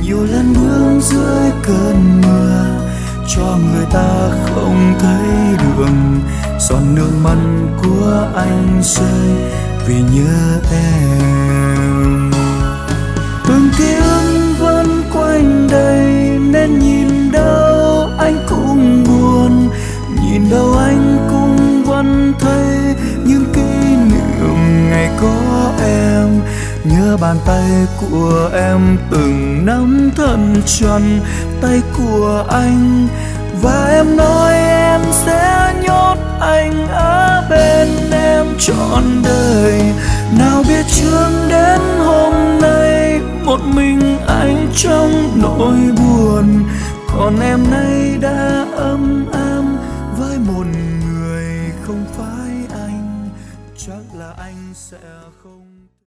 Nhiều lần bước dưới cơn mưa cho người ta không thấy đường, giọt nước mắt của anh rơi vì nhớ em. Từng ký ức vẫn quanh đây nên nhìn đâu anh cũng buồn, nhìn đâu anh cũng vẫn thấy những kỷ niệm ngày có em. Nhớ bàn tay của em từng nắm thật trọn tay của anh, và em nói em sẽ nhốt anh ở bên em trọn đời. Nào biết trước đến hôm nay một mình anh trong nỗi buồn, còn em nay đã ấm êm với một người không phải anh. Chắc là anh sẽ không